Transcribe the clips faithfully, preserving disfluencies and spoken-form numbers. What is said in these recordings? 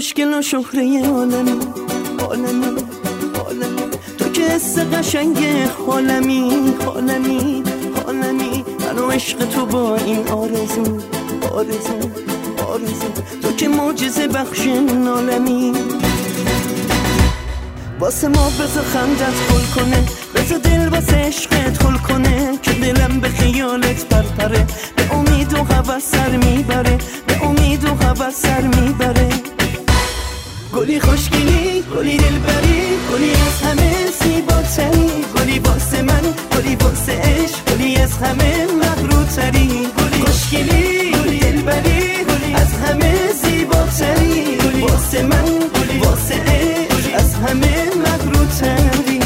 خوشگل و شهره عالمی عالمی عالمی، تو که حس قشنگ عالمی عالمی عالمی، منو عشق تو با این آرزو آرزو آرزو، تو که معجزه بخش عالمی. واسه ما بذار خندت گل کنه، بذار دل واسه عشقت گل کنه، که دلم به خیالت پرپره، به امید و هوس سر میبره، به امید و هوس سر میبره. گلی خوشگلی، گلی دلبری، گلی از همه زیباتری، گلی واسه من، گلی واسه عشق، گلی از همه مغروتری. گلی خوشگلی، گلی دلبری، گلی از همه زیباتری، گلی واسه من، گلی واسه عشق، از همه مغروتری.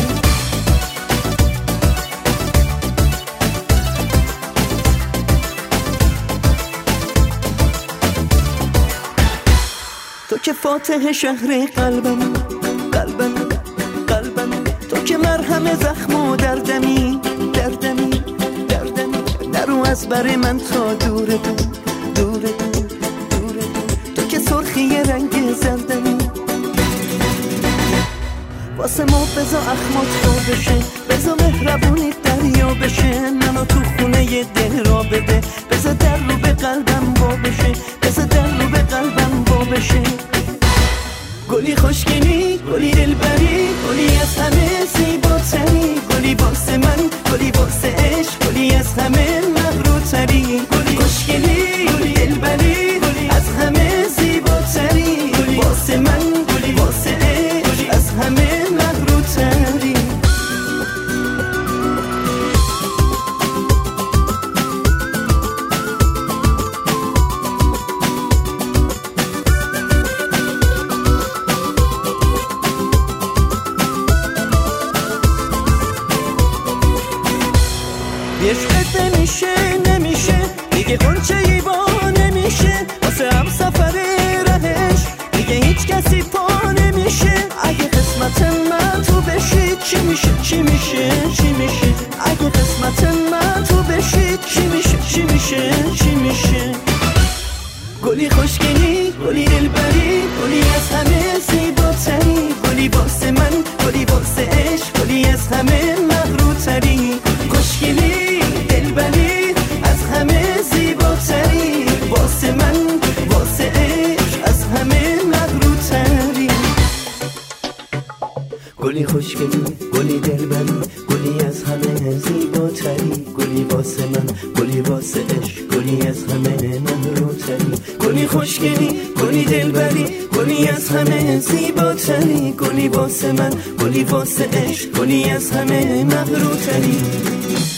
تو که فاتح شهر قلبم قلبم قلبم، تو که مرهم زخم و دردمی دردمی دردمی، نرو از بر من تا دور دور دور دور دور، تو که سرخی رنگ زردمی. واسه ما بذار اخمات رو بشه، بذار مهربونی دریا بشه، منو تو خونه ی دل را بده، بذار در رو به قلبم با بشه، بذار در رو به قلبم با بشه. گلی خوشگلی، گلی دلبری، گلی از همه زیباتری، گلی واسه من، گلی واسه عشق، گلی از همه مغروتری. گلی خوشگلی، گلی دلبری، گلی از همه زیباتری، گلی واسه من، گلی واسه عشق، از همه مغروتری. عشقت نمیشه نمیشه دیگه، قنچه ای با نمیشه، واسه هم سفر رهش دیگه هیچ کسی پا نمیشه. اگه قسمت من تو بشی چی میشه چی میشه چی میشه، اگه قسمت من تو بشی چی میشه چی میشه چی میشه. گلی خوشگلی، گلی دلبری، گلی از همه زیباتری، گلی واسه من، گلی واسه عشق، گلی از همه مغروتری. خوشگلی دلبری، از همه زیباتری، واسه من، واسه عشق، از همه مغروتری. گلی خوشگلی، گلی دلبری، گلی از همه زیباتری، گلی واسه من، گلی واسه عشق، گلی از همه مغروتری. گلی خوشگلی، گلی دلبری، گلی از همه زیباتری، گلی واسه من، گلی واسه عشق، گلی از همه مغروتری.